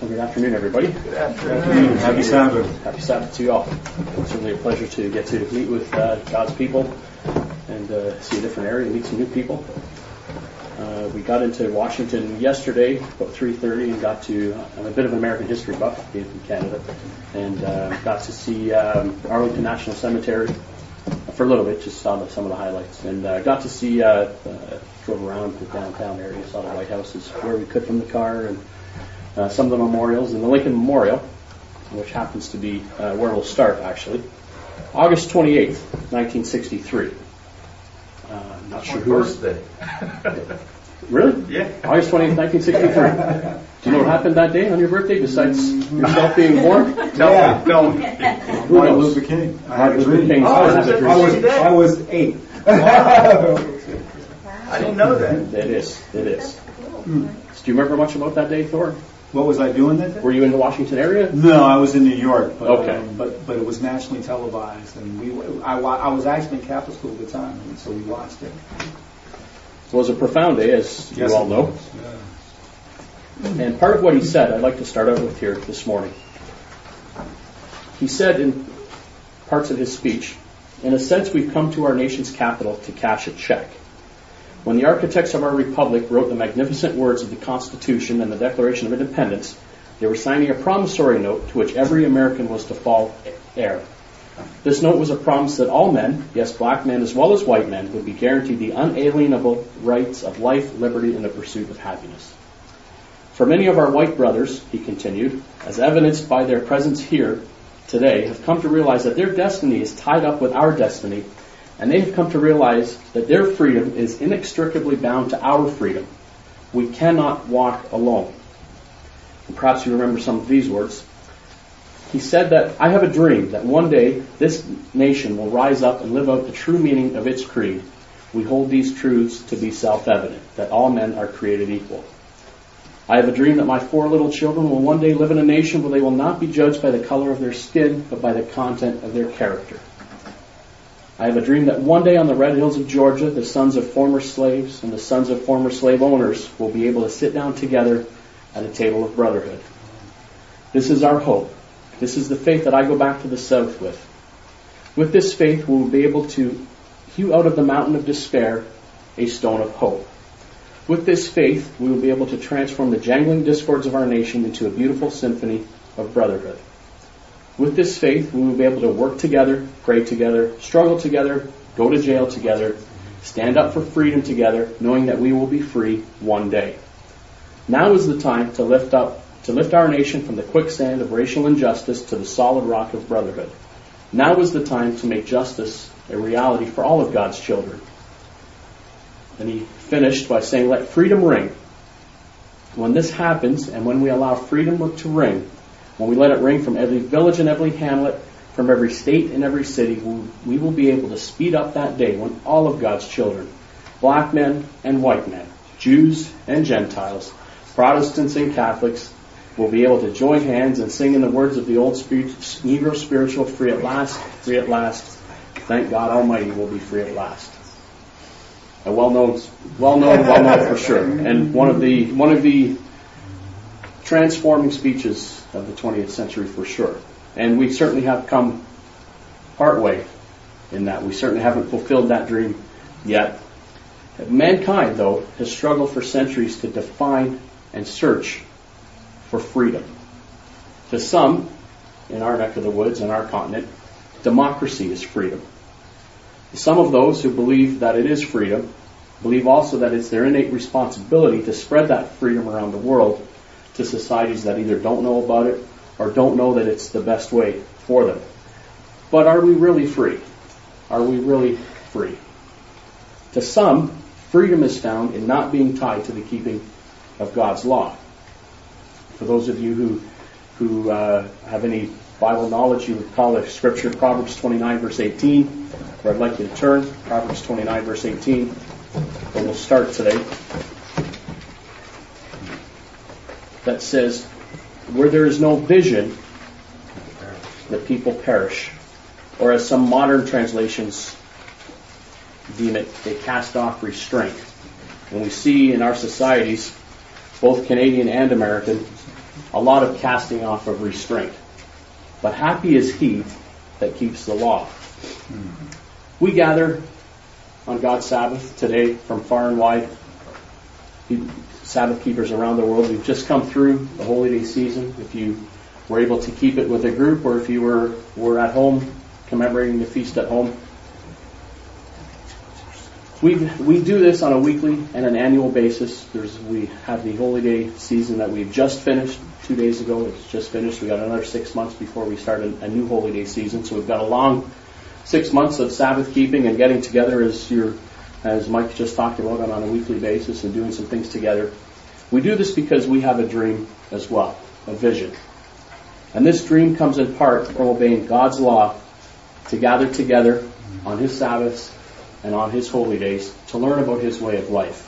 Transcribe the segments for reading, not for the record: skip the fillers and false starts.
Well, good afternoon, everybody. Good afternoon. Happy Sabbath. Happy Sabbath to you all. It's certainly a pleasure to get to meet with God's people and see a different area and meet some new people. We got into Washington yesterday, about 3:30, and got to, I'm a bit of an American history buff, being from Canada, and got to see Arlington National Cemetery for a little bit, just saw some of the highlights, and got to see, drove around the downtown area, saw the White Houses where we could from the car, and some of the memorials, and the Lincoln Memorial, which happens to be where we'll start, actually. August 28th, 1963. Not sure who was... Really? Yeah. August 28th, 1963. Do you know what happened that day on your birthday, besides yourself being born? No. Martin Luther King. Martin Luther King. I was 8. I didn't know that. It is. Do you remember much about that day, Thor? What was I doing that day? Were you in the Washington area? No, I was in New York. But, okay. But it was nationally televised, and I was actually in Catholic school at the time, and so we watched it. It was a profound day, as you all know. Yeah. And part of what he said, I'd like to start out with here this morning. He said in parts of his speech, in a sense, we've come to our nation's capital to cash a check. When the architects of our republic wrote the magnificent words of the Constitution and the Declaration of Independence, they were signing a promissory note to which every American was to fall heir. This note was a promise that all men, yes, black men as well as white men, would be guaranteed the unalienable rights of life, liberty, and the pursuit of happiness. For many of our white brothers, he continued, as evidenced by their presence here today, have come to realize that their destiny is tied up with our destiny, and they have come to realize that their freedom is inextricably bound to our freedom. We cannot walk alone. And perhaps you remember some of these words. He said that, I have a dream that one day this nation will rise up and live out the true meaning of its creed. We hold these truths to be self-evident, that all men are created equal. I have a dream that my 4 little children will one day live in a nation where they will not be judged by the color of their skin, but by the content of their character. I have a dream that one day on the red hills of Georgia, the sons of former slaves and the sons of former slave owners will be able to sit down together at a table of brotherhood. This is our hope. This is the faith that I go back to the South with. With this faith, we will be able to hew out of the mountain of despair a stone of hope. With this faith, we will be able to transform the jangling discords of our nation into a beautiful symphony of brotherhood. With this faith, we will be able to work together, pray together, struggle together, go to jail together, stand up for freedom together, knowing that we will be free one day. Now is the time to lift our nation from the quicksand of racial injustice to the solid rock of brotherhood. Now is the time to make justice a reality for all of God's children. And he finished by saying, let freedom ring. When this happens, and when we allow freedom to ring, when we let it ring from every village and every hamlet, from every state and every city, we will be able to speed up that day when all of God's children, black men and white men, Jews and Gentiles, Protestants and Catholics, will be able to join hands and sing in the words of the old Negro spiritual, free at last, free at last. Thank God Almighty we'll be free at last. A well known for sure. And one of the transforming speeches of the 20th century for sure. And we certainly have come part way in that. We certainly haven't fulfilled that dream yet. Mankind, though, has struggled for centuries to define and search for freedom. To some, in our neck of the woods, in our continent, democracy is freedom. Some of those who believe that it is freedom believe also that it's their innate responsibility to spread that freedom around the world to societies that either don't know about it or don't know that it's the best way for them. But are we really free? Are we really free? To some, freedom is found in not being tied to the keeping of God's law. For those of you who have any Bible knowledge, you would call the scripture Proverbs 29, verse 18, where I'd like you to turn. Proverbs 29, verse 18, where we'll start today. That says, where there is no vision, the people perish. Or as some modern translations deem it, they cast off restraint. And we see in our societies, both Canadian and American, a lot of casting off of restraint. But happy is he that keeps the law. We gather on God's Sabbath today from far and wide. Sabbath keepers around the world. We've just come through the Holy Day season. If you were able to keep it with a group, or if you were at home commemorating the feast at home, we do this on a weekly and an annual basis. We have the Holy Day season that we've just finished 2 days ago. It's just finished. We got another 6 months before we start a new Holy Day season. So we've got a long 6 months of Sabbath keeping and getting together as Mike just talked about, on a weekly basis and doing some things together. We do this because we have a dream as well, a vision. And this dream comes in part from obeying God's law to gather together on His Sabbaths and on His holy days to learn about His way of life.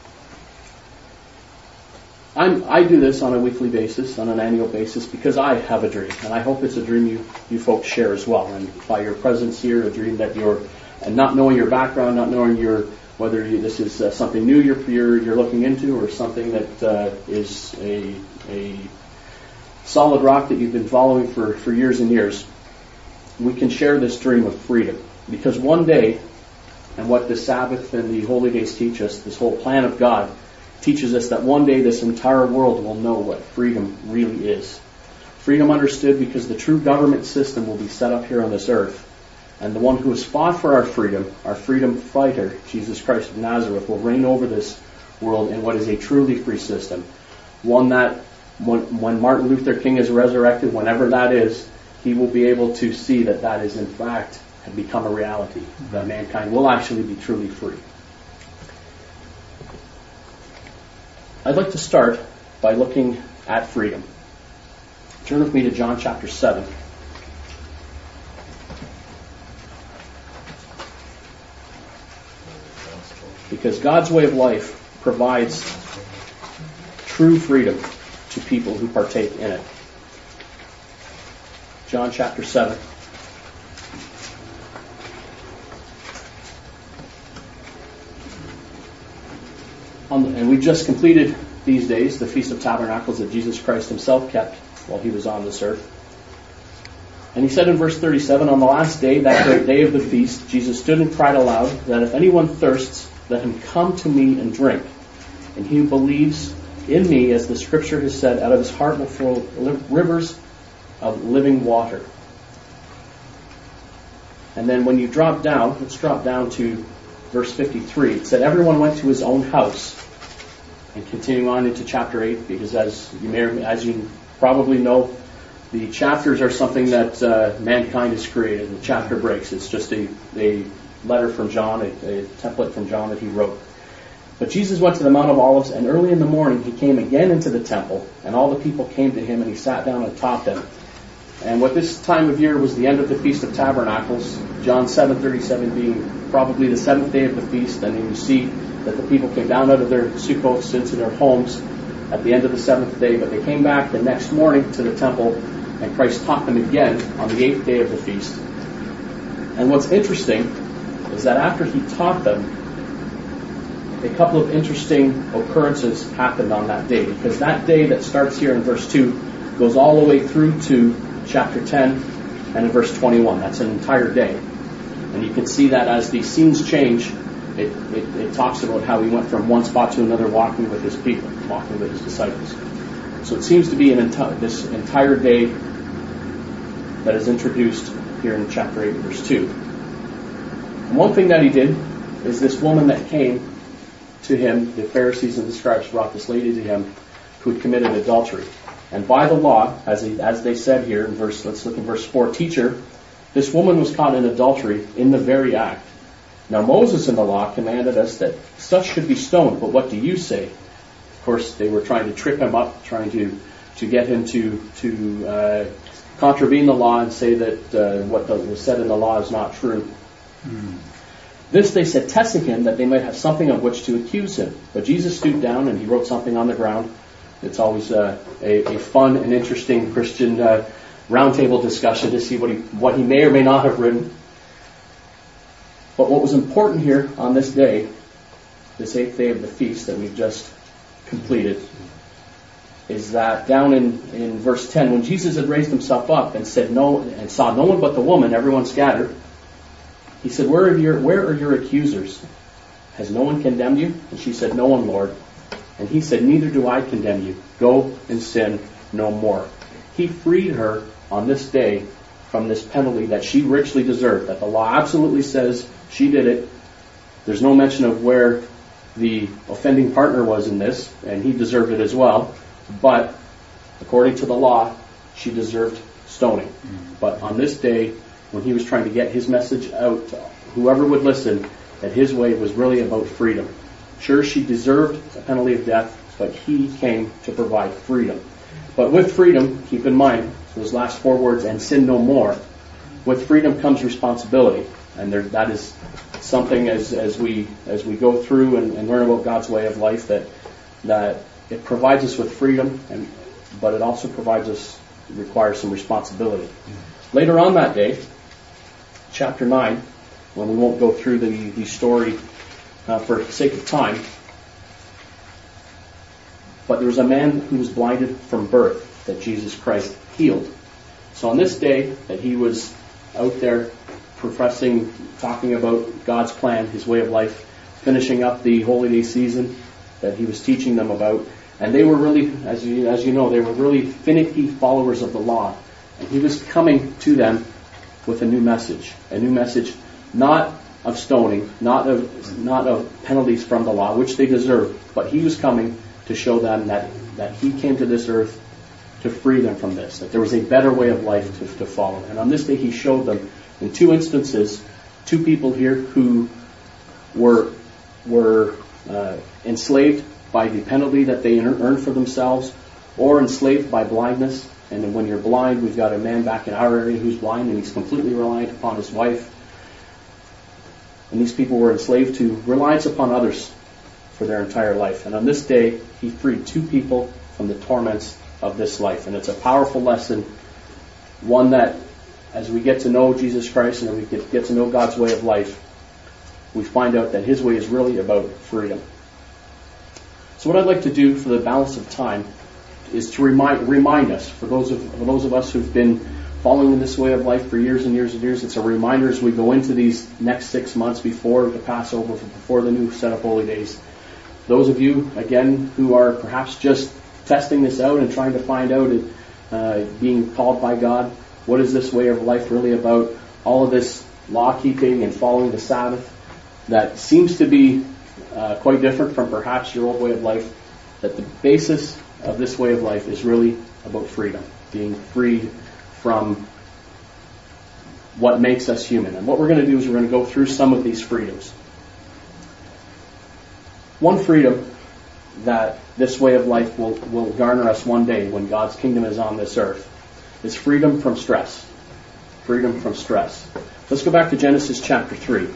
I do this on a weekly basis, on an annual basis, because I have a dream, and I hope it's a dream you folks share as well. And by your presence here, a dream that and not knowing your background, not knowing whether this is something new you're looking into, or something that is a solid rock that you've been following for years and years, we can share this dream of freedom. Because one day, and what the Sabbath and the Holy Days teach us, this whole plan of God teaches us that one day this entire world will know what freedom really is. Freedom understood because the true government system will be set up here on this earth. And the one who has fought for our freedom fighter, Jesus Christ of Nazareth, will reign over this world in what is a truly free system. One that, when Martin Luther King is resurrected, whenever that is, he will be able to see that is in fact have become a reality, that mankind will actually be truly free. I'd like to start by looking at freedom. Turn with me to John chapter 7. Because God's way of life provides true freedom to people who partake in it. John chapter 7. And we just completed these days the Feast of Tabernacles that Jesus Christ Himself kept while He was on this earth. And He said in verse 37, on the last day, that great day of the feast, Jesus stood and cried aloud that if anyone thirsts, let him come to me and drink. And he who believes in me, as the Scripture has said, out of his heart will flow rivers of living water. And then when you drop down, let's drop down to verse 53. It said, everyone went to his own house. And continuing on into chapter 8, because as you probably know, the chapters are something that mankind has created. The chapter breaks. It's just a letter from John, a template from John that he wrote. But Jesus went to the Mount of Olives, and early in the morning He came again into the temple, and all the people came to Him, and He sat down and taught them. And what this time of year was the end of the Feast of Tabernacles, John 7:37 being probably the seventh day of the feast, and then you see that the people came down out of their sukkoths into their homes at the end of the seventh day, but they came back the next morning to the temple, and Christ taught them again on the eighth day of the feast. And what's interesting is that after He taught them, a couple of interesting occurrences happened on that day, because that day that starts here in verse 2 goes all the way through to chapter 10 and in verse 21. That's an entire day. And you can see that as the scenes change, it talks about how He went from one spot to another walking with His people, walking with His disciples. So it seems to be this entire day that is introduced here in chapter 8, verse 2. And one thing that He did is this woman that came to Him, the Pharisees and the scribes brought this lady to Him who had committed adultery. And by the law, as they said here in let's look in verse 4, teacher, this woman was caught in adultery in the very act. Now Moses in the law commanded us that such should be stoned, but what do you say? Of course, they were trying to trip Him up, trying to get Him to contravene the law and say that what was said in the law is not true. This they said, testing Him, that they might have something of which to accuse Him. But Jesus stooped down and He wrote something on the ground. It's always a fun and interesting Christian roundtable discussion to see what he may or may not have written. But what was important here on this day, this eighth day of the feast that we've just completed, is that down in verse 10, when Jesus had raised himself up and said no, and saw no one but the woman, everyone scattered, he said, where are your accusers? Has no one condemned you? And she said, no one, Lord. And he said, neither do I condemn you. Go and sin no more. He freed her on this day from this penalty that she richly deserved, that the law absolutely says she did it. There's no mention of where the offending partner was in this, and he deserved it as well. But according to the law, she deserved stoning. But on this day, when he was trying to get his message out to whoever would listen, that his way was really about freedom. Sure, she deserved a penalty of death, but he came to provide freedom. But with freedom, keep in mind those last 4 words, and sin no more. With freedom comes responsibility. And that is something as we go through and learn about God's way of life, that it provides us with freedom, but it also requires some responsibility. Later on that day, chapter 9, when we won't go through the story for the sake of time, but there was a man who was blinded from birth that Jesus Christ healed. So on this day that he was out there professing, talking about God's plan, his way of life, finishing up the Holy Day season that he was teaching them about, and they were really, as you know, they were really finicky followers of the law, and he was coming to them with a new message not of stoning, not of penalties from the law, which they deserved, but he was coming to show them that he came to this earth to free them from this, that there was a better way of life to follow. And on this day he showed them in 2 instances, 2 people here who were enslaved by the penalty that they earned for themselves, or enslaved by blindness. And when you're blind, we've got a man back in our area who's blind, and he's completely reliant upon his wife. And these people were enslaved to reliance upon others for their entire life. And on this day, he freed 2 people from the torments of this life. And it's a powerful lesson, one that as we get to know Jesus Christ and we get to know God's way of life, we find out that his way is really about freedom. So what I'd like to do for the balance of time is to remind us, for those of us who've been following this way of life for years and years and years, it's a reminder as we go into these next 6 months before the Passover, before the new set of holy days. Those of you, again, who are perhaps just testing this out and trying to find out, being called by God, what is this way of life really about? All of this law-keeping and following the Sabbath that seems to be quite different from perhaps your old way of life, that the basis of this way of life is really about freedom, being freed from what makes us human. And what we're going to do is we're going to go through some of these freedoms. One freedom that this way of life will garner us one day when God's kingdom is on this earth is freedom from stress. Freedom from stress. Let's go back to Genesis chapter 3.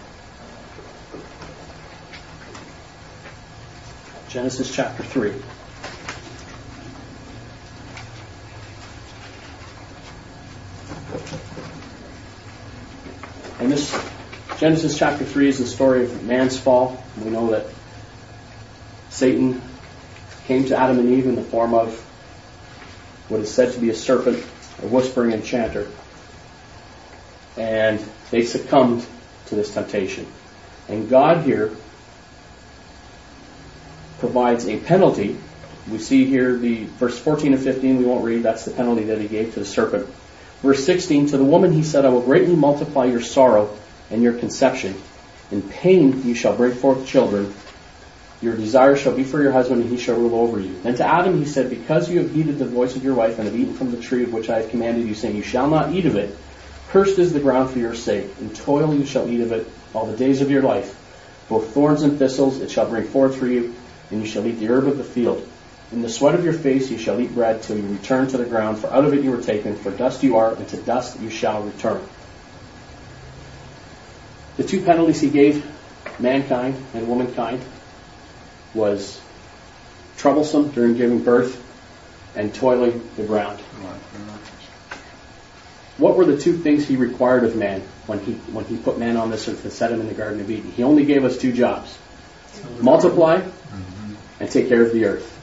Genesis chapter 3. And this Genesis chapter 3 is the story of man's fall. We know that Satan came to Adam and Eve in the form of what is said to be a serpent, a whispering enchanter. And they succumbed to this temptation. And God here provides a penalty. We see here the verse 14 and 15, we won't read, that's the penalty that he gave to the serpent. Verse 16, to the woman he said, I will greatly multiply your sorrow and your conception. In pain you shall bring forth children. Your desire shall be for your husband, and he shall rule over you. And to Adam he said, because you have heeded the voice of your wife, and have eaten from the tree of which I have commanded you, saying, you shall not eat of it, cursed is the ground for your sake. In toil you shall eat of it all the days of your life. Both thorns and thistles it shall bring forth for you, and you shall eat the herb of the field. In the sweat of your face you shall eat bread till you return to the ground, for out of it you were taken, for dust you are, and to dust you shall return. The 2 penalties he gave mankind and womankind was troublesome during giving birth and toiling the ground. What were the 2 things he required of man when he put man on this earth and set him in the Garden of Eden? He only gave us 2 jobs. Multiply and take care of the earth.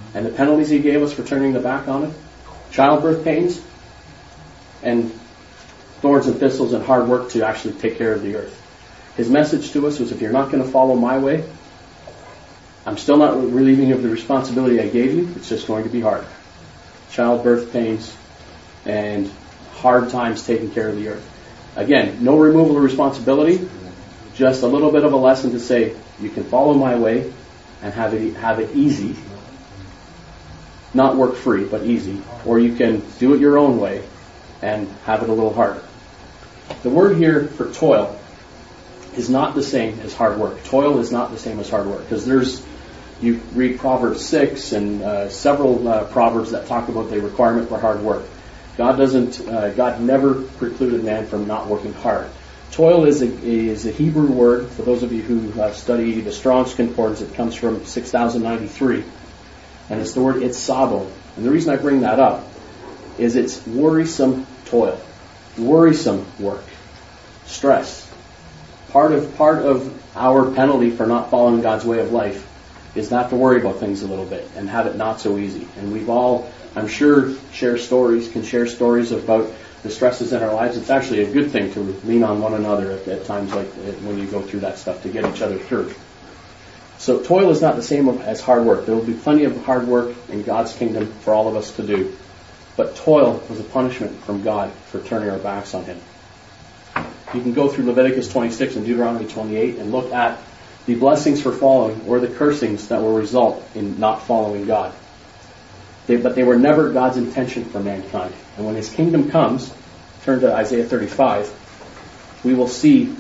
And the penalties he gave us for turning the back on it, childbirth pains, and thorns and thistles and hard work to actually take care of the earth. His message to us was, if you're not going to follow my way, I'm still not relieving you of the responsibility I gave you. It's just going to be hard. Childbirth pains and hard times taking care of the earth. Again, no removal of responsibility, just a little bit of a lesson to say, you can follow my way and have it easy. Not work free, but easy. Or you can do it your own way and have it a little harder. The word here for toil is not the same as hard work. Toil is not the same as hard work. Because you read Proverbs 6 and several Proverbs that talk about the requirement for hard work. God never precluded man from not working hard. Toil is a Hebrew word. For those of you who study the Strong's Concordance, it comes from 6093. And it's the word itzabo. And the reason I bring that up is it's worrisome toil, worrisome work, stress. Part of our penalty for not following God's way of life is not to worry about things a little bit and have it not so easy. And we've all, I'm sure, can share stories about the stresses in our lives. It's actually a good thing to lean on one another at times like when you go through that stuff to get each other through. So toil is not the same as hard work. There will be plenty of hard work in God's kingdom for all of us to do. But toil was a punishment from God for turning our backs on Him. You can go through Leviticus 26 and Deuteronomy 28 and look at the blessings for following or the cursings that will result in not following God. But they were never God's intention for mankind. And when His kingdom comes, turn to Isaiah 35, we will see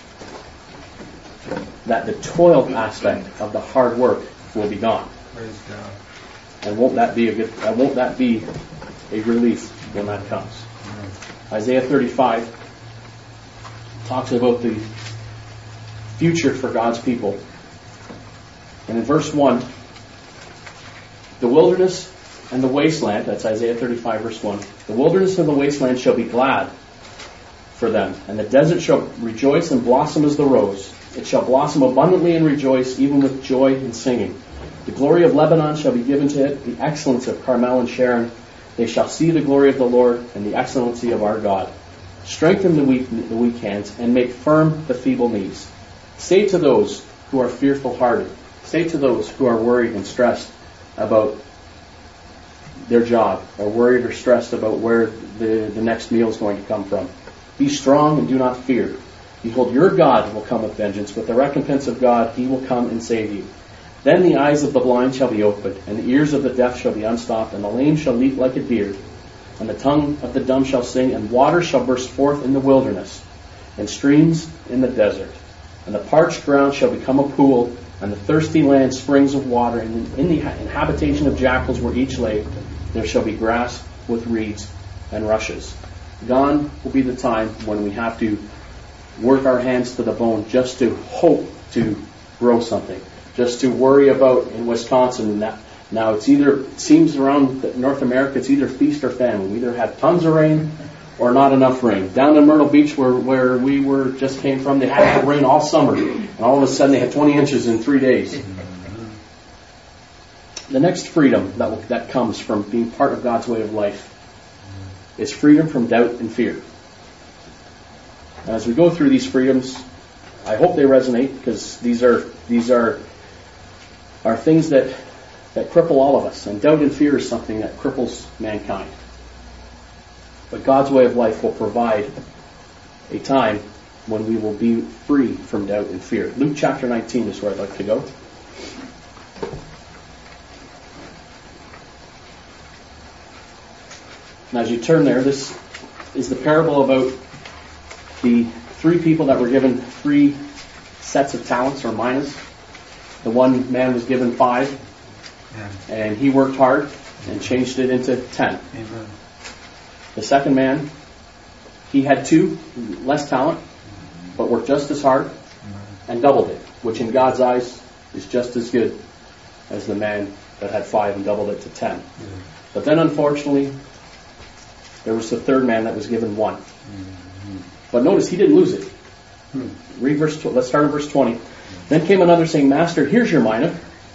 that the toil aspect of the hard work will be gone. Praise God. And won't that be a relief when that comes? Isaiah 35 talks about the future for God's people. And in verse 1, the wilderness and the wasteland, that's Isaiah 35 verse 1, the wilderness and the wasteland shall be glad for them, and the desert shall rejoice and blossom as the rose. It shall blossom abundantly and rejoice, even with joy and singing. The glory of Lebanon shall be given to it, the excellence of Carmel and Sharon. They shall see the glory of the Lord and the excellency of our God. Strengthen the weak hands and make firm the feeble knees. Say to those who are fearful-hearted, say to those who are worried and stressed about their job, or worried or stressed about where the next meal is going to come from, be strong and do not fear. Behold, your God will come with vengeance. With the recompense of God, He will come and save you. Then the eyes of the blind shall be opened, and the ears of the deaf shall be unstopped, and the lame shall leap like a deer, and the tongue of the dumb shall sing, and water shall burst forth in the wilderness, and streams in the desert. And the parched ground shall become a pool, and the thirsty land springs of water. And in the habitation of jackals where each lay, there shall be grass with reeds and rushes. Gone will be the time when we have to work our hands to the bone just to hope to grow something, just to worry about in Wisconsin. Now it seems around North America, it's either feast or famine. We either have tons of rain or not enough rain. Down in Myrtle Beach, where we just came from, they had rain all summer, and all of a sudden they had 20 inches in 3 days. The next freedom that comes from being part of God's way of life is freedom from doubt and fear. And as we go through these freedoms, I hope they resonate, because these are things that cripple all of us. And doubt and fear is something that cripples mankind. But God's way of life will provide a time when we will be free from doubt and fear. Luke chapter 19 is where I'd like to go. And as you turn there, this is the parable about the 3 people that were given 3 sets of talents or minas. The one man was given 5, and he worked hard and changed it into 10. Amen. The second man, he had 2 less talent, but worked just as hard and doubled it, which in God's eyes is just as good as the man that had 5 and doubled it to 10. But then unfortunately, there was the third man that was given 1. But notice he didn't lose it. Read let's start in verse 20. Then came another saying, Master, here's your mina.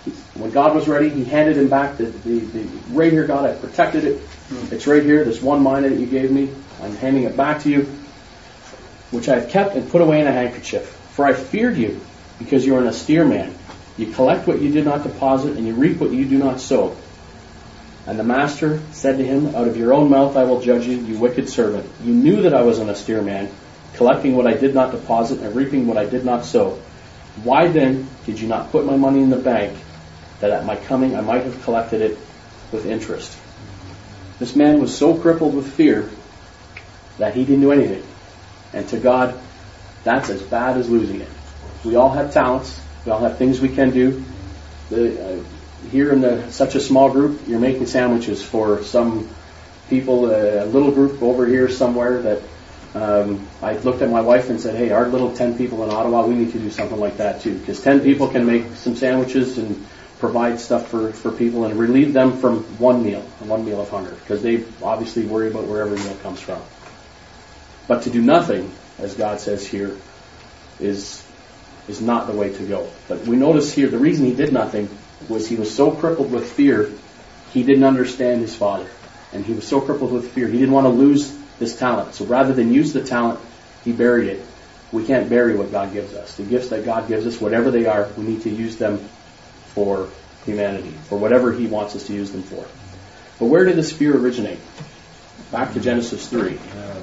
When God was ready, he handed him back the right here, God, I protected it. It's right here, this one mina that you gave me. I'm handing it back to you, which I have kept and put away in a handkerchief. For I feared you, because you are an austere man. You collect what you did not deposit, and you reap what you do not sow. And the master said to him, out of your own mouth I will judge you, you wicked servant. You knew that I was an austere man, collecting what I did not deposit and reaping what I did not sow. Why then did you not put my money in the bank, that at my coming I might have collected it with interest? This man was so crippled with fear that he didn't do anything. And to God, that's as bad as losing it. We all have talents. We all have things we can do. Here in such a small group, you're making sandwiches for some people, a little group over here somewhere that I looked at my wife and said, hey, our little 10 people in Ottawa, we need to do something like that too. Because 10 people can make some sandwiches and provide stuff for people and relieve them from one meal of hunger. Because they obviously worry about where every meal comes from. But to do nothing, as God says here, is not the way to go. But we notice here, the reason he did nothing was he was so crippled with fear, he didn't understand his father. And he was so crippled with fear, he didn't want to lose this talent. So rather than use the talent, he buried it. We can't bury what God gives us. The gifts that God gives us, whatever they are, we need to use them for humanity, for whatever he wants us to use them for. But where did this fear originate? Back to Genesis 3.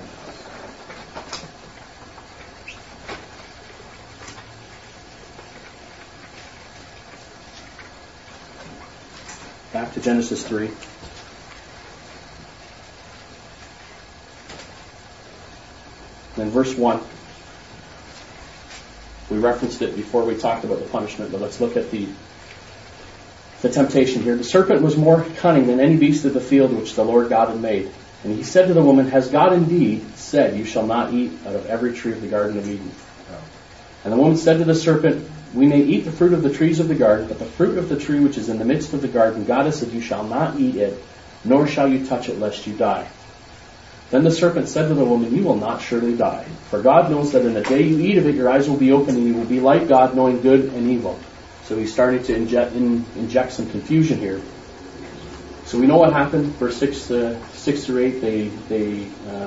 Back to Genesis 3. Then verse 1. We referenced it before we talked about the punishment, but let's look at the temptation here. The serpent was more cunning than any beast of the field which the Lord God had made. And he said to the woman, has God indeed said, you shall not eat out of every tree of the garden of Eden? And the woman said to the serpent, we may eat the fruit of the trees of the garden, but the fruit of the tree which is in the midst of the garden, God has said, you shall not eat it, nor shall you touch it, lest you die. Then the serpent said to the woman, you will not surely die. For God knows that in the day you eat of it, your eyes will be open, and you will be like God, knowing good and evil. So he's starting to inject some confusion here. So we know what happened. Verse 6 through 8,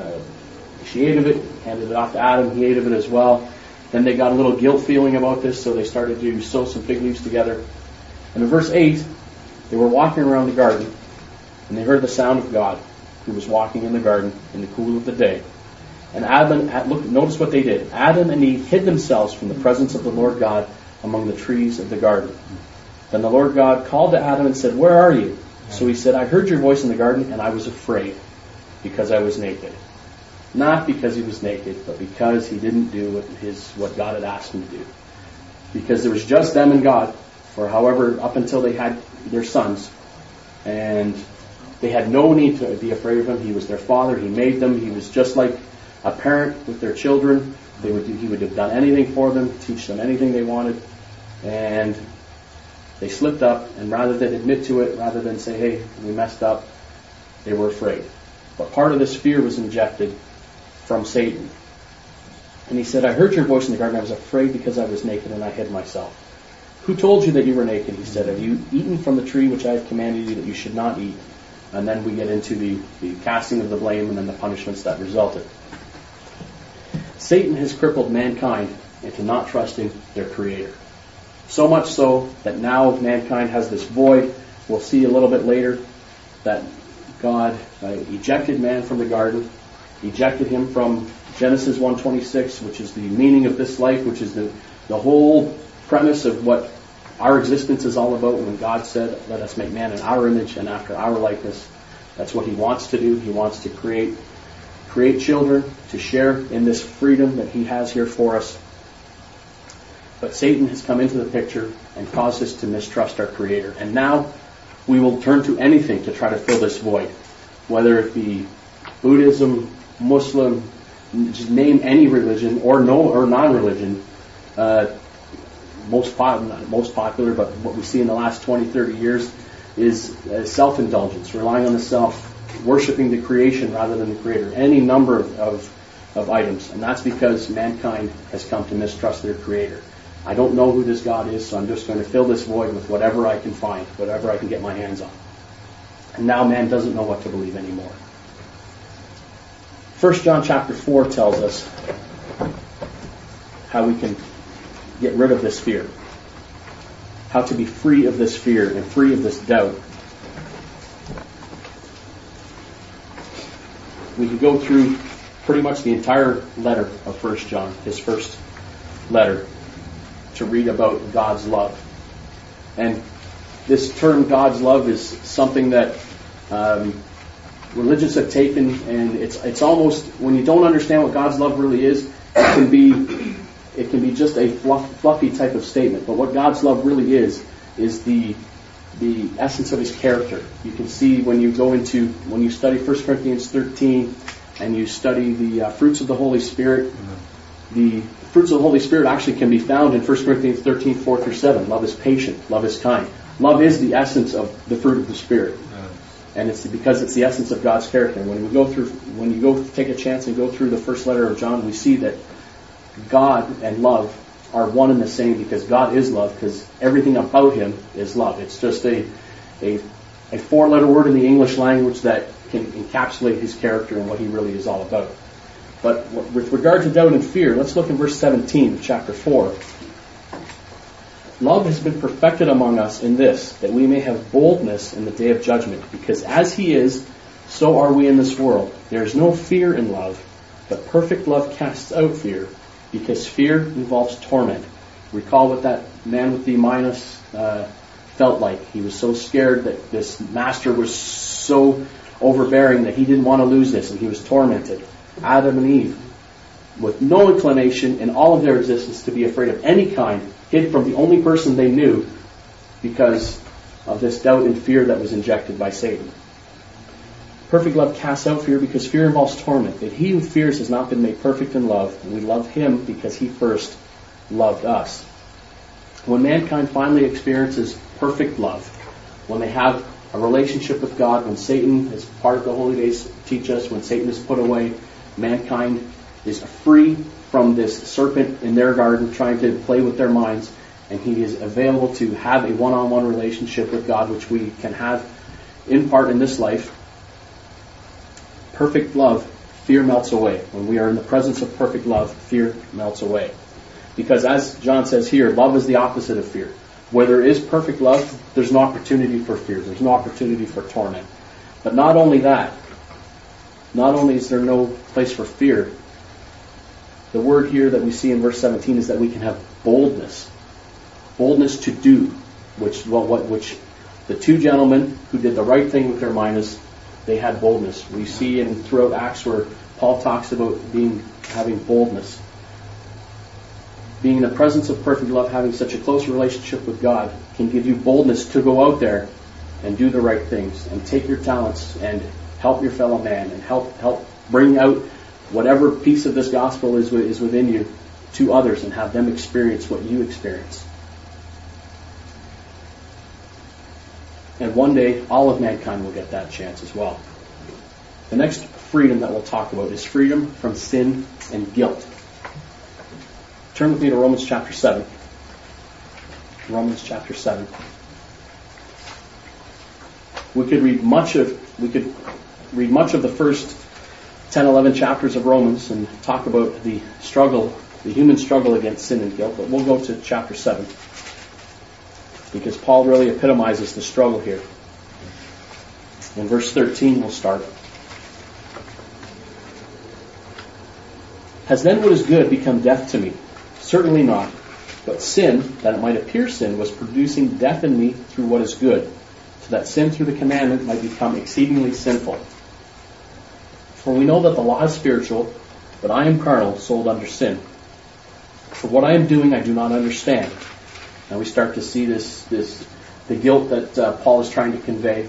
she ate of it, handed it off to Adam, he ate of it as well. Then they got a little guilt feeling about this, so they started to sew some fig leaves together. And in verse 8, they were walking around the garden, and they heard the sound of God, who was walking in the garden in the cool of the day. And notice what they did. Adam and Eve hid themselves from the presence of the Lord God among the trees of the garden. Then the Lord God called to Adam and said, where are you? So he said, I heard your voice in the garden, and I was afraid, because I was naked. Not because he was naked, but because he didn't do what God had asked him to do. Because there was just them and God, for however, up until they had their sons. And they had no need to be afraid of him. He was their father. He made them. He was just like a parent with their children. He would have done anything for them, teach them anything they wanted. And they slipped up, and rather than admit to it, rather than say, hey, we messed up, they were afraid. But part of this fear was injected from Satan. And he said, I heard your voice in the garden. I was afraid because I was naked and I hid myself. Who told you that you were naked? He said, have you eaten from the tree which I have commanded you that you should not eat? And then we get into the casting of the blame and then the punishments that resulted. Satan has crippled mankind into not trusting their Creator. So much so that now mankind has this void. We'll see a little bit later that God ejected man from the garden, ejected him from Genesis 1:26, which is the meaning of this life, which is the whole premise of what our existence is all about. When God said, let us make man in our image and after our likeness, that's what he wants to do. He wants to create children to share in this freedom that he has here for us. But Satan has come into the picture and caused us to mistrust our Creator. And now we will turn to anything to try to fill this void, whether it be Buddhism, Muslim, just name any religion or non-religion. Most popular, but what we see in the last 20, 30 years is self-indulgence, relying on the self, worshiping the creation rather than the Creator. Any number of items. And that's because mankind has come to mistrust their Creator. I don't know who this God is, so I'm just going to fill this void with whatever I can find, whatever I can get my hands on. And now man doesn't know what to believe anymore. 1 John chapter 4 tells us how we can get rid of this fear, how to be free of this fear and free of this doubt. We can go through pretty much the entire letter of 1 John, his first letter, to read about God's love. And this term God's love is something that religions have taken, and it's almost, when you don't understand what God's love really is, it can be just a fluffy type of statement. But what God's love really is the essence of His character. You can see when you study 1 Corinthians 13 and you study the fruits of the Holy Spirit, the fruits of the Holy Spirit actually can be found in 1 Corinthians 13, 4 through 7. Love is patient. Love is kind. Love is the essence of the fruit of the Spirit. And it's because it's the essence of God's character. When you go take a chance and go through the first letter of John, we see that God and love are one and the same, because God is love, because everything about Him is love. It's just a four-letter word in the English language that can encapsulate His character and what He really is all about. But with regard to doubt and fear, let's look in verse 17 of chapter 4. Love has been perfected among us in this, that we may have boldness in the day of judgment, because as He is, so are we in this world. There is no fear in love, but perfect love casts out fear, because fear involves torment. Recall what that man with the Midas felt like. He was so scared that this master was so overbearing that he didn't want to lose this, and he was tormented. Adam and Eve, with no inclination in all of their existence to be afraid of any kind, hid from the only person they knew because of this doubt and fear that was injected by Satan. Perfect love casts out fear, because fear involves torment. But he who fears has not been made perfect in love, and we love him because he first loved us. When mankind finally experiences perfect love, when they have a relationship with God, when Satan, as part of the holy days teach us, when Satan is put away, mankind is free from this serpent in their garden trying to play with their minds, and he is available to have a one-on-one relationship with God, which we can have in part in this life. Perfect love, fear melts away. When we are in the presence of perfect love, fear melts away. Because as John says here, love is the opposite of fear. Where there is perfect love, there's no opportunity for fear. There's no opportunity for torment. But not only that, not only is there no place for fear, the word here that we see in verse 17 is that we can have boldness. Boldness to do, which the two gentlemen who did the right thing with their minds, they had boldness. We see throughout Acts where Paul talks about having boldness. Being in the presence of perfect love, having such a close relationship with God, can give you boldness to go out there and do the right things and take your talents and help your fellow man and help bring out whatever piece of this gospel is within you to others and have them experience what you experience. And one day, all of mankind will get that chance as well. The next freedom that we'll talk about is freedom from sin and guilt. Turn with me to Romans chapter 7. Romans chapter 7. We could read much of the first 10, 11 chapters of Romans and talk about the human struggle against sin and guilt, but we'll go to chapter 7. Because Paul really epitomizes the struggle here. In verse 13 we'll start. Has then what is good become death to me? Certainly not. But sin, that it might appear sin, was producing death in me through what is good, so that sin through the commandment might become exceedingly sinful. For we know that the law is spiritual, but I am carnal, sold under sin. For what I am doing I do not understand. Now we start to see the guilt that Paul is trying to convey.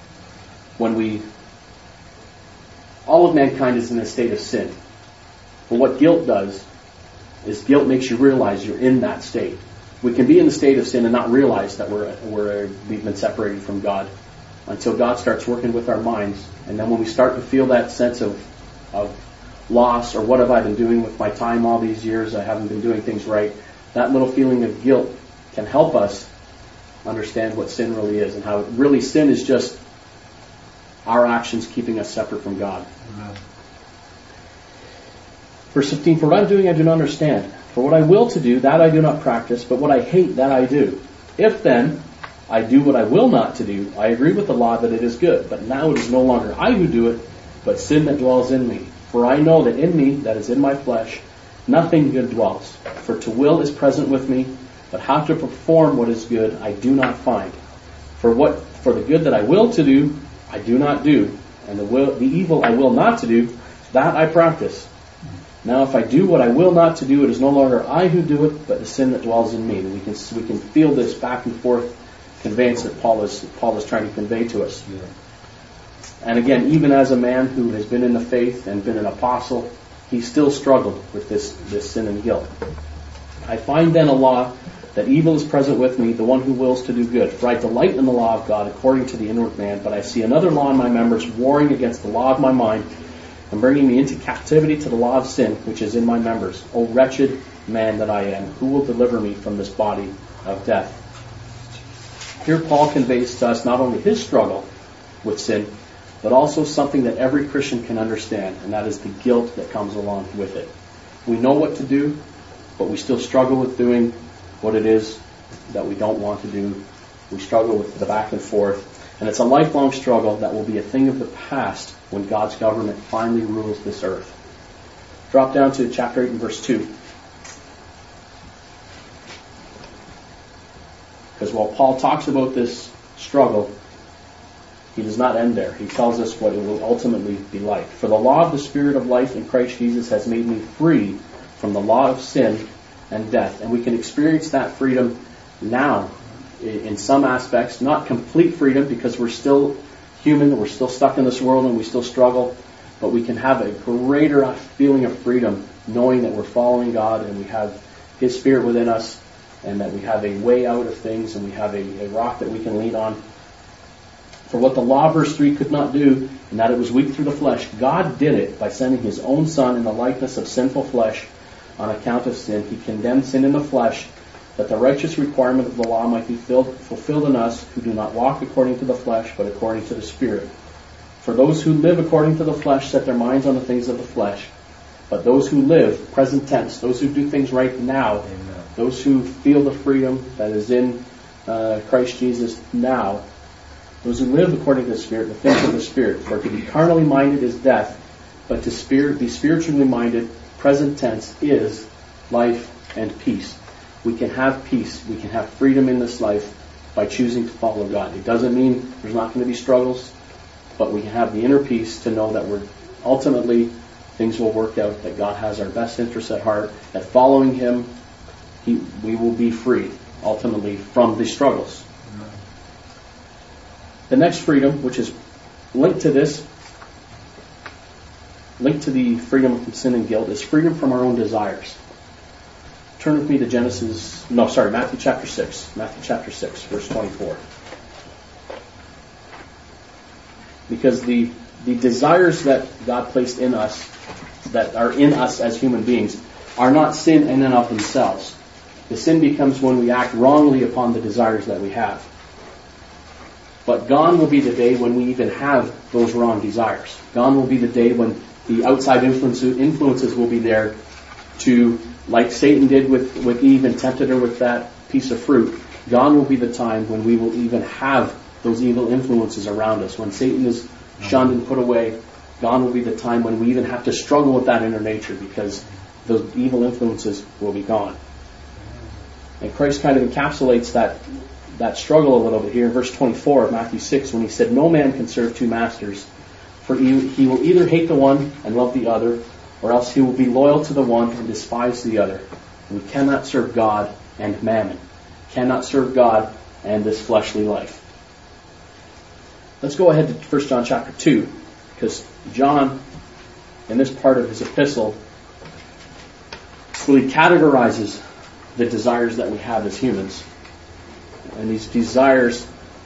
All of mankind is in a state of sin. But what guilt does is guilt makes you realize you're in that state. We can be in the state of sin and not realize that we've been separated from God until God starts working with our minds. And then when we start to feel that sense of loss, or what have I been doing with my time all these years? I haven't been doing things right. that little feeling of guilt can help us understand what sin really is, and how really sin is just our actions keeping us separate from God. Amen. Verse 15, for what I'm doing I do not understand. For what I will to do, that I do not practice, but what I hate, that I do. If then I do what I will not to do, I agree with the law that it is good. But now it is no longer I who do it, but sin that dwells in me. For I know that in me, that is in my flesh, nothing good dwells. For to will is present with me, but how to perform what is good I do not find. For the good that I will to do, I do not do, and the evil I will not to do, that I practice. Now if I do what I will not to do, it is no longer I who do it, but the sin that dwells in me. And we can feel this back and forth conveyance that Paul is trying to convey to us. Yeah. And again, even as a man who has been in the faith and been an apostle, he still struggled with this sin and guilt. I find then a law that evil is present with me, the one who wills to do good. For I delight in the law of God according to the inward man, but I see another law in my members warring against the law of my mind, and bringing me into captivity to the law of sin, which is in my members. O wretched man that I am, who will deliver me from this body of death? Here Paul conveys to us not only his struggle with sin, but also something that every Christian can understand, and that is the guilt that comes along with it. We know what to do, but we still struggle with doing what it is that we don't want to do. We struggle with the back and forth. And it's a lifelong struggle that will be a thing of the past when God's government finally rules this earth. Drop down to chapter 8 and verse 2. Because while Paul talks about this struggle, he does not end there. He tells us what it will ultimately be like. For the law of the Spirit of life in Christ Jesus has made me free from the law of sin and death. And we can experience that freedom now in some aspects, not complete freedom because we're still human, we're still stuck in this world and we still struggle, but we can have a greater feeling of freedom knowing that we're following God and we have His Spirit within us and that we have a way out of things and we have a rock that we can lean on. For what the law, verse 3, could not do, and that it was weak through the flesh, God did it by sending His own Son in the likeness of sinful flesh on account of sin. He condemned sin in the flesh, that the righteous requirement of the law might be fulfilled in us who do not walk according to the flesh, but according to the Spirit. For those who live according to the flesh set their minds on the things of the flesh. But those who live, present tense, those who do things right now, Amen. Those who feel the freedom that is in Christ Jesus now, those who live according to the Spirit, the things of the Spirit. For to be carnally minded is death, but to be spiritually minded, present tense, is life and peace. We can have peace, we can have freedom in this life by choosing to follow God. It doesn't mean there's not going to be struggles, but we can have the inner peace to know that we're ultimately things will work out, that God has our best interests at heart, that following Him, we will be free ultimately from the struggles. The next freedom, which is linked to this, linked to the freedom from sin and guilt, is freedom from our own desires. Turn with me to Matthew chapter 6. Matthew chapter 6, verse 24. Because the desires that God placed in us, that are in us as human beings, are not sin in and of themselves. The sin becomes when we act wrongly upon the desires that we have. But gone will be the day when we even have those wrong desires. Gone will be the day when the outside influences will be there to, like Satan did with Eve and tempted her with that piece of fruit. Gone will be the time when we will even have those evil influences around us. When Satan is shunned and put away, gone will be the time when we even have to struggle with that inner nature because those evil influences will be gone. And Christ kind of encapsulates that struggle a little bit here in verse 24 of Matthew 6 when He said, "No man can serve two masters, for he will either hate the one and love the other, or else he will be loyal to the one and despise the other. We cannot serve God and mammon. Cannot serve God and this fleshly life." Let's go ahead to 1 John chapter 2, because John, in this part of his epistle, really categorizes the desires that we have as humans. And these desires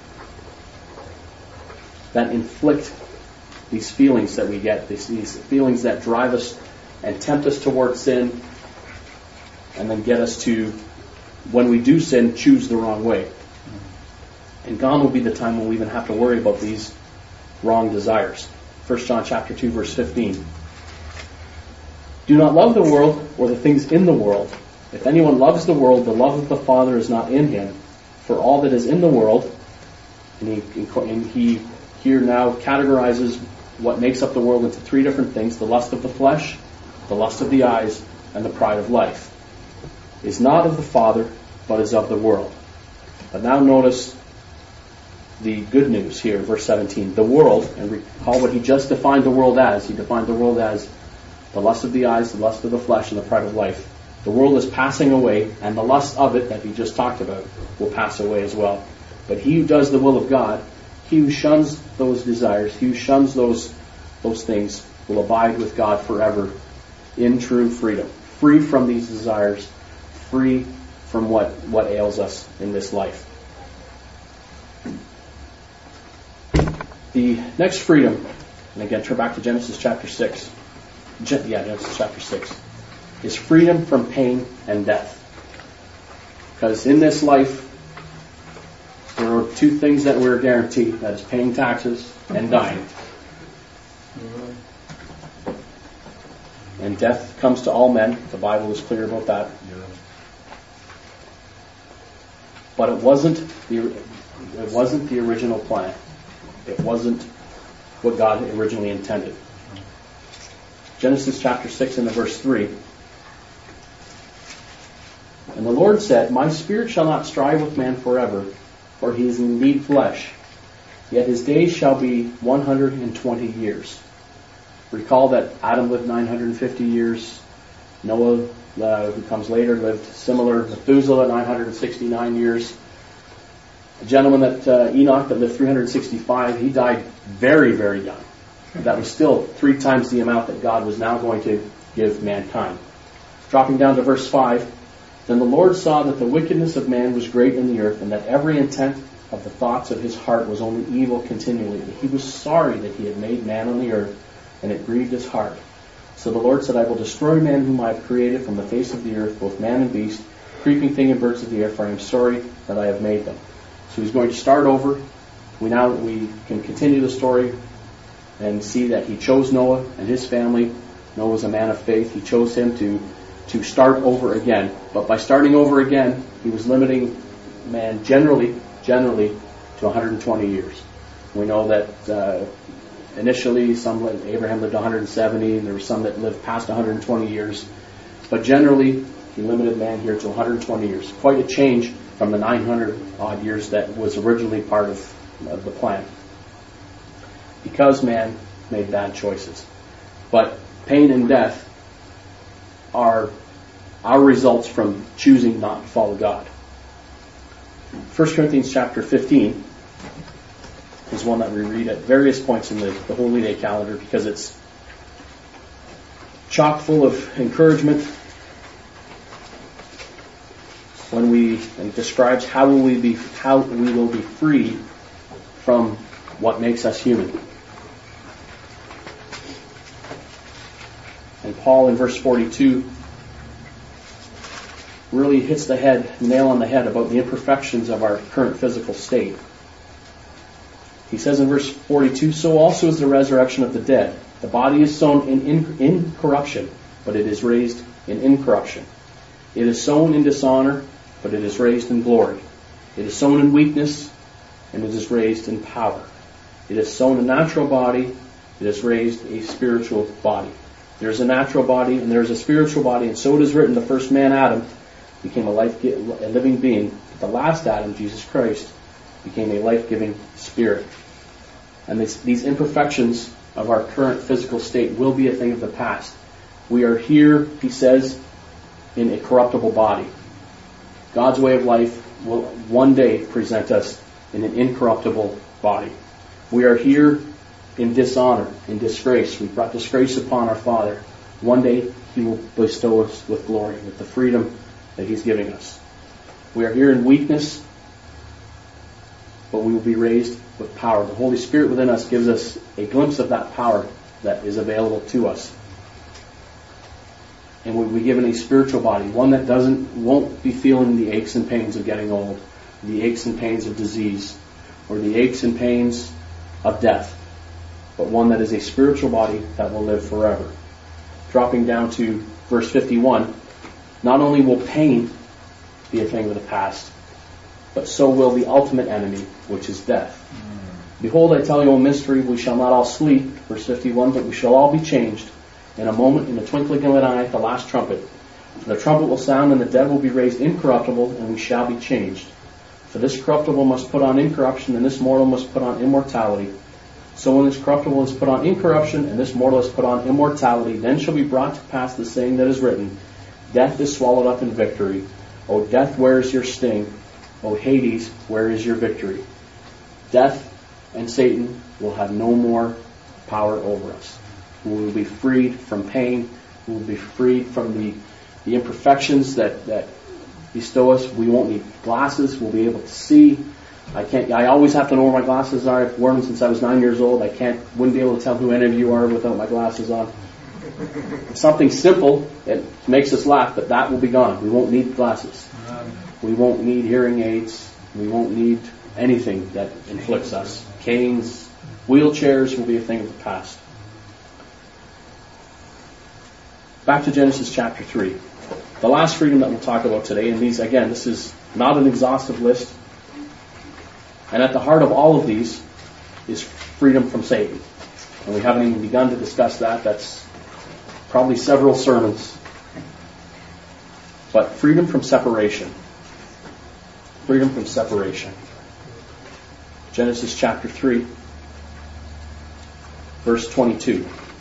that inflict these feelings that we get, these feelings that drive us and tempt us towards sin, and then get us to when we do sin, choose the wrong way. And gone will be the time when we even have to worry about these wrong desires. 1 John chapter 2, verse 15. Do not love the world or the things in the world. If anyone loves the world, the love of the Father is not in him. For all that is in the world, and he here now categorizes what makes up the world into three different things: the lust of the flesh, the lust of the eyes, and the pride of life, is not of the Father, but is of the world. But now notice the good news here, verse 17. The world, and recall what he just defined the world as. He defined the world as the lust of the eyes, the lust of the flesh, and the pride of life. The world is passing away, and the lust of it that he just talked about will pass away as well. But he who does the will of God, he who shuns those desires, he who shuns those things, will abide with God forever in true freedom. Free from these desires, free from what ails us in this life. The next freedom, and again, turn back to Genesis chapter 6. Genesis chapter 6. Is freedom from pain and death. Because in this life, there are two things that we're guaranteed. That is paying taxes and dying. And death comes to all men. The Bible is clear about that. But it wasn't the original plan. It wasn't what God originally intended. Genesis chapter 6 and verse 3. And the Lord said, My spirit shall not strive with man forever, for he is indeed flesh. Yet his days shall be 120 years. Recall that Adam lived 950 years. Noah, who comes later, lived similar. Methuselah, 969 years. A gentleman that Enoch that lived 365, he died very, very young. That was still 3 times the amount that God was now going to give mankind. Dropping down to verse 5. Then the Lord saw that the wickedness of man was great in the earth, and that every intent of the thoughts of his heart was only evil continually. And he was sorry that he had made man on the earth, and it grieved his heart. So the Lord said, I will destroy man whom I have created from the face of the earth, both man and beast, creeping thing and birds of the air, for I am sorry that I have made them. So he's going to start over. We can continue the story and see that he chose Noah and his family. Noah was a man of faith. He chose him to start over again. But by starting over again, he was limiting man generally to 120 years. We know that initially Abraham lived 170, and there were some that lived past 120 years. But generally, he limited man here to 120 years. Quite a change from the 900 odd years that was originally part of the plan. Because man made bad choices. But pain and death are our results from choosing not to follow God. 1 Corinthians chapter 15 is one that we read at various points in the Holy Day calendar because it's chock full of encouragement and it describes how we will be free from what makes us human. And Paul in verse 42 really hits the nail on the head about the imperfections of our current physical state. He says in verse 42, So also is the resurrection of the dead. The body is sown in corruption, but it is raised in incorruption. It is sown in dishonor, but it is raised in glory. It is sown in weakness, and it is raised in power. It is sown a natural body, it is raised a spiritual body. There's a natural body and there's a spiritual body, and so it is written, the first man, Adam, became a living being. But the last Adam, Jesus Christ, became a life-giving spirit. And these imperfections of our current physical state will be a thing of the past. We are here, he says, in a corruptible body. God's way of life will one day present us in an incorruptible body. We are here in dishonor, in disgrace. We've brought disgrace upon our Father. One day he will bestow us with glory, with the freedom that he's giving us. We are here in weakness, but we will be raised with power. The Holy Spirit within us gives us a glimpse of that power that is available to us. and we'll be given a spiritual body, one that won't be feeling the aches and pains of getting old, the aches and pains of disease, or the aches and pains of death, but one that is a spiritual body that will live forever. Dropping down to verse 51, not only will pain be a thing of the past, but so will the ultimate enemy, which is death. Behold, I tell you a mystery, we shall not all sleep, verse 51, but we shall all be changed in a moment, in the twinkling of an eye, at the last trumpet. For the trumpet will sound, and the dead will be raised incorruptible, and we shall be changed. For this corruptible must put on incorruption, and this mortal must put on immortality. So when this corruptible is put on incorruption, and this mortal is put on immortality, then shall be brought to pass the saying that is written, Death is swallowed up in victory. O death, where is your sting? O Hades, where is your victory? Death and Satan will have no more power over us. We will be freed from pain. We will be freed from the imperfections that bestow us. We won't need glasses. We'll be able to see. I always have to know where my glasses are. I've worn them since I was 9 years old. Wouldn't be able to tell who any of you are without my glasses on. Something simple that makes us laugh, but that will be gone. We won't need glasses. We won't need hearing aids. We won't need anything that inflicts us. Canes, wheelchairs will be a thing of the past. Back to Genesis chapter 3. The last freedom that we'll talk about today, and these, again, this is not an exhaustive list. And at the heart of all of these is freedom from Satan. And we haven't even begun to discuss that. That's probably several sermons. But freedom from separation. Freedom from separation. Genesis chapter 3, verse 22.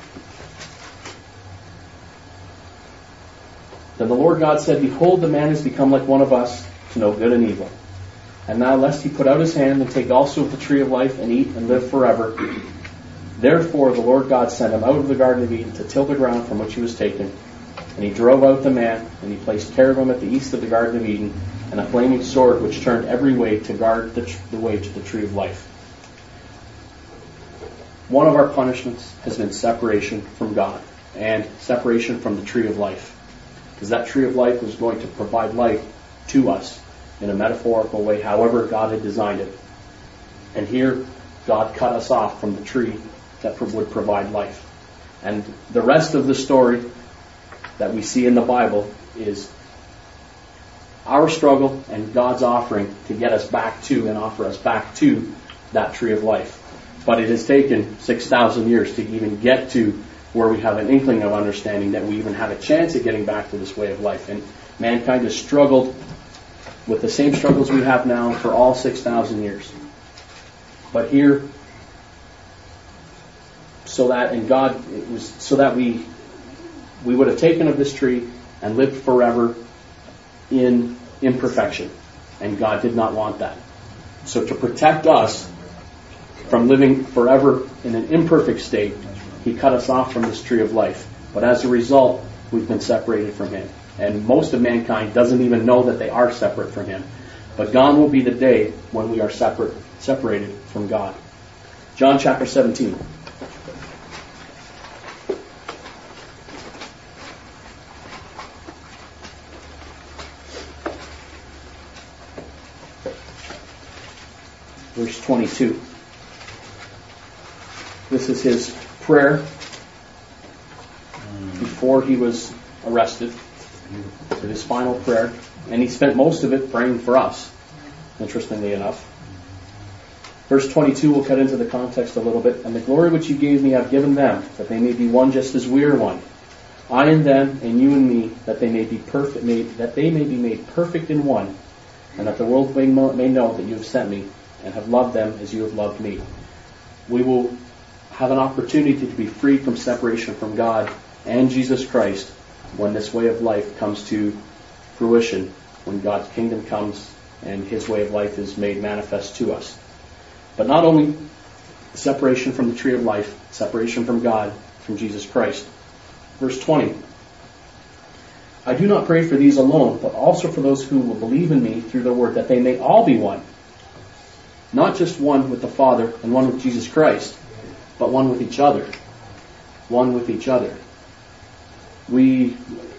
Then the Lord God said, Behold, the man has become like one of us, to know good and evil. And now lest he put out his hand and take also of the tree of life and eat and live forever. Therefore the Lord God sent him out of the Garden of Eden to till the ground from which he was taken. And he drove out the man, and he placed cherubim at the east of the Garden of Eden, and a flaming sword which turned every way to guard the way to the tree of life. One of our punishments has been separation from God and separation from the tree of life. Because that tree of life was going to provide life to us in a metaphorical way, however God had designed it. And here, God cut us off from the tree that would provide life. And the rest of the story that we see in the Bible is our struggle and God's offering to get us back to and offer us back to that tree of life. But it has taken 6,000 years to even get to where we have an inkling of understanding that we even have a chance at getting back to this way of life. And mankind has struggled with the same struggles we have now for all 6,000 years. But here, so that we would have taken of this tree and lived forever in imperfection. And God did not want that. So to protect us from living forever in an imperfect state, He cut us off from this tree of life. But as a result, we've been separated from Him. And most of mankind doesn't even know that they are separate from Him. But gone will be the day when we are separated from God. John chapter 17. Verse 22. This is His prayer before He was arrested. His final prayer. And He spent most of it praying for us, interestingly enough. Verse 22, we'll cut into the context a little bit. And the glory which You gave Me I've given them, that they may be one just as we are one. I and them, and You and Me, that they may be perfect, that they may be made perfect in one, and that the world may know that You have sent Me, and have loved them as You have loved Me. We will have an opportunity to be freed from separation from God and Jesus Christ when this way of life comes to fruition, when God's kingdom comes and His way of life is made manifest to us. But not only separation from the tree of life, separation from God, from Jesus Christ. Verse 20. I do not pray for these alone, but also for those who will believe in Me through the word, that they may all be one. Not just one with the Father and one with Jesus Christ, but one with each other. One with each other.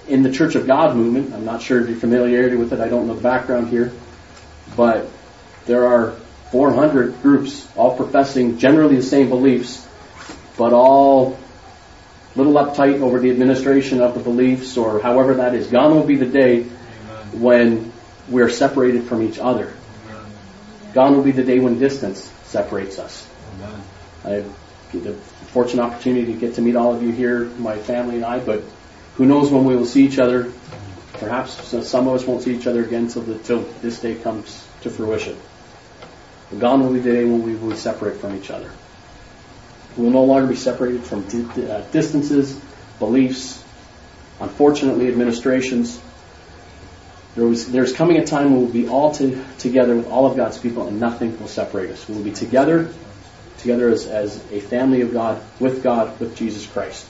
in the Church of God movement, I'm not sure if you're familiarity with it, I don't know the background here, but there are 400 groups, all professing generally the same beliefs, but all a little uptight over the administration of the beliefs, or however that is. Gone will be the day when we're separated from each other. Gone will be the day when distance separates us. I had the fortunate opportunity to get to meet all of you here, my family and I, but who knows when we will see each other. Perhaps some of us won't see each other again till this day comes to fruition. But gone will be the day when we will separate from each other. We will no longer be separated from distances, beliefs, unfortunately administrations. There's coming a time when we'll be all together with all of God's people, and nothing will separate us. We will be together as a family of God, with Jesus Christ.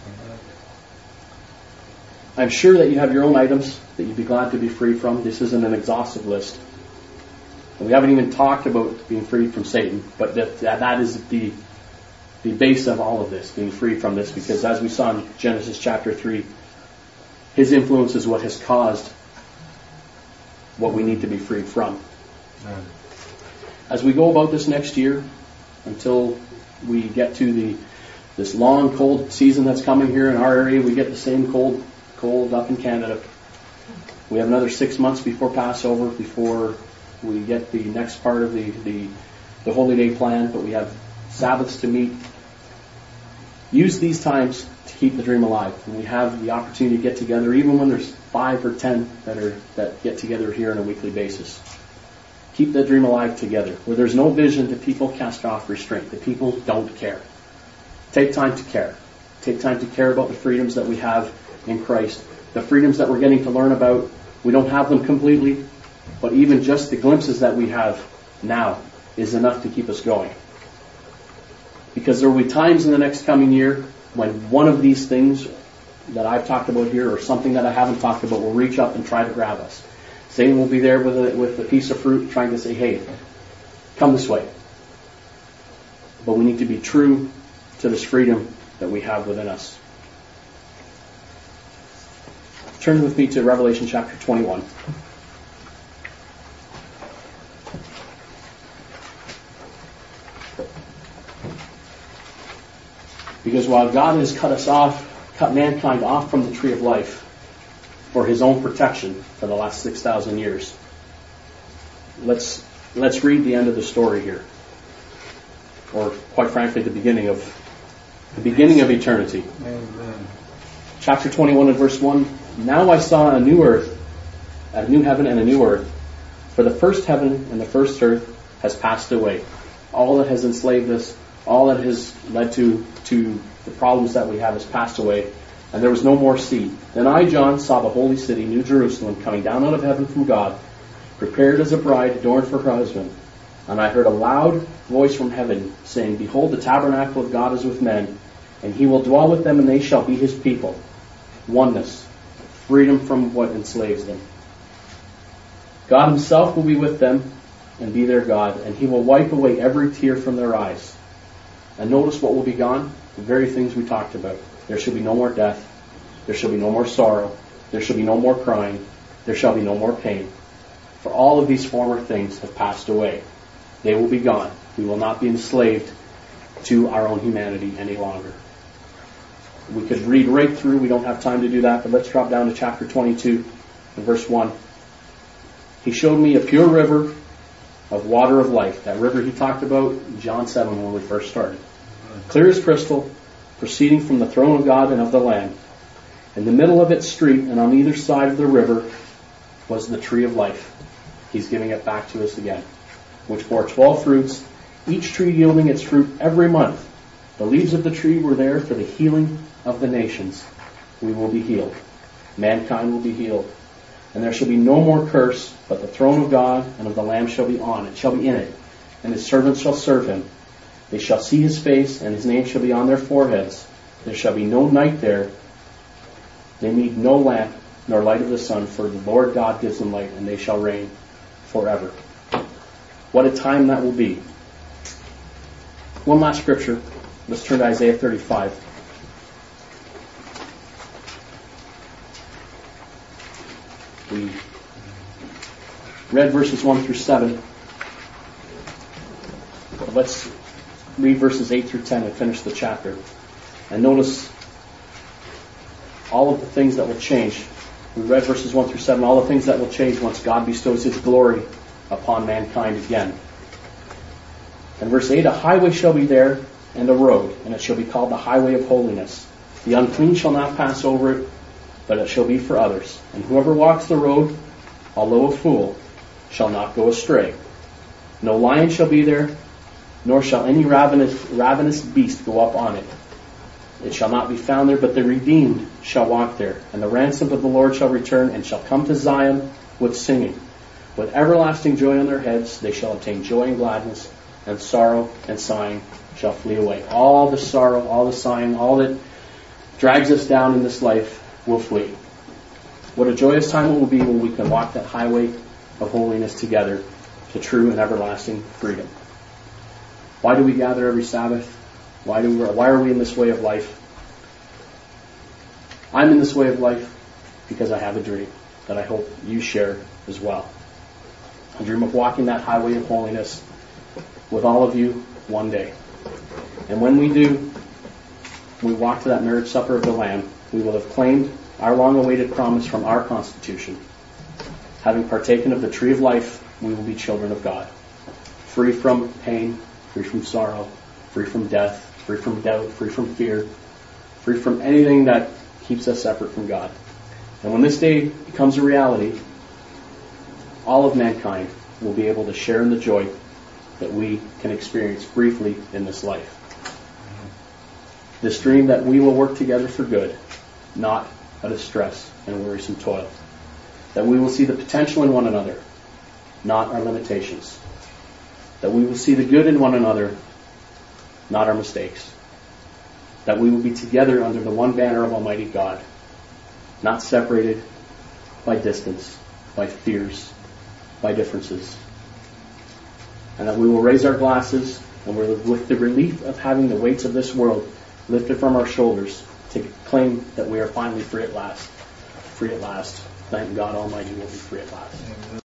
I'm sure that you have your own items that you'd be glad to be free from. This isn't an exhaustive list. And we haven't even talked about being freed from Satan, but that is the base of all of this, being free from this, because as we saw in Genesis chapter 3, his influence is what has caused what we need to be freed from. As we go about this next year, until we get to this long, cold season that's coming here in our area, we get the same cold up in Canada. We have another 6 months before Passover, before we get the next part of the Holy Day plan, but we have Sabbaths to meet. Use these times to keep the dream alive. And we have the opportunity to get together, even when there's 5 or 10 that get together here on a weekly basis. Keep that dream alive together. Where there's no vision, the people cast off restraint. The people don't care. Take time to care. Take time to care about the freedoms that we have in Christ. The freedoms that we're getting to learn about. We don't have them completely, but even just the glimpses that we have now is enough to keep us going. Because there will be times in the next coming year when one of these things that I've talked about here, or something that I haven't talked about, will reach up and try to grab us. Satan will be there with a piece of fruit trying to say, hey, come this way. But we need to be true to this freedom that we have within us. Turn with me to Revelation chapter 21. Because while God has cut mankind off from the tree of life for his own protection for the last 6,000 years, let's read the end of the story here. Or quite frankly, the beginning of eternity. Amen. Chapter 21 and verse 1. Now I saw a new heaven and a new earth. For the first heaven and the first earth has passed away. All that has enslaved us, all that has led to the problems that we have has passed away, and there was no more sea. Then I, John, saw the holy city, New Jerusalem, coming down out of heaven from God, prepared as a bride adorned for her husband. And I heard a loud voice from heaven, saying, Behold, the tabernacle of God is with men, and he will dwell with them, and they shall be his people. Oneness, freedom from what enslaves them. God himself will be with them and be their God, and he will wipe away every tear from their eyes. And notice what will be gone? The very things we talked about. There shall be no more death. There shall be no more sorrow. There shall be no more crying. There shall be no more pain. For all of these former things have passed away. They will be gone. We will not be enslaved to our own humanity any longer. We could read right through. We don't have time to do that, but let's drop down to chapter 22 and verse 1. He showed me a pure river of water of life. That river he talked about in John 7 when we first started. Clear as crystal, proceeding from the throne of God and of the Lamb. In the middle of its street and on either side of the river was the tree of life. He's giving it back to us again. Which bore 12 fruits, each tree yielding its fruit every month. The leaves of the tree were there for the healing of the nations. We will be healed. Mankind will be healed. And there shall be no more curse, but the throne of God and of the Lamb shall be on it, shall be in it, and his servants shall serve him. They shall see his face, and his name shall be on their foreheads. There shall be no night there. They need no lamp nor light of the sun, for the Lord God gives them light, and they shall reign forever. What a time that will be. One last scripture. Let's turn to Isaiah 35. We read verses 1 through 7. Let's read verses 8 through 10 and finish the chapter. And notice all of the things that will change. We read verses 1 through 7, all the things that will change once God bestows His glory upon mankind again. And verse 8, a highway shall be there, and a road, and it shall be called the highway of holiness. The unclean shall not pass over it, but it shall be for others. And whoever walks the road, although a fool, shall not go astray. No lion shall be there, nor shall any ravenous beast go up on it. It shall not be found there, but the redeemed shall walk there. And the ransomed of the Lord shall return, and shall come to Zion with singing. With everlasting joy on their heads, they shall obtain joy and gladness, and sorrow and sighing shall flee away. All the sorrow, all the sighing, all that drags us down in this life will flee. What a joyous time it will be when we can walk that highway of holiness together to true and everlasting freedom. Why do we gather every Sabbath? Why are we in this way of life? I'm in this way of life because I have a dream that I hope you share as well. I dream of walking that highway of holiness with all of you one day. And when we do, we walk to that marriage supper of the Lamb, we will have claimed our long-awaited promise from our Constitution. Having partaken of the tree of life, we will be children of God. Free from pain, free from sorrow, free from death, free from doubt, free from fear, free from anything that keeps us separate from God. And when this day becomes a reality, all of mankind will be able to share in the joy that we can experience briefly in this life. This dream that we will work together for good, not out of stress and wearisome toil. That we will see the potential in one another, not our limitations. That we will see the good in one another, not our mistakes. That we will be together under the one banner of Almighty God, not separated by distance, by fears, by differences. And that we will raise our glasses, and with the relief of having the weights of this world lifted from our shoulders, to claim that we are finally free at last. Free at last. Thank God Almighty we'll be free at last.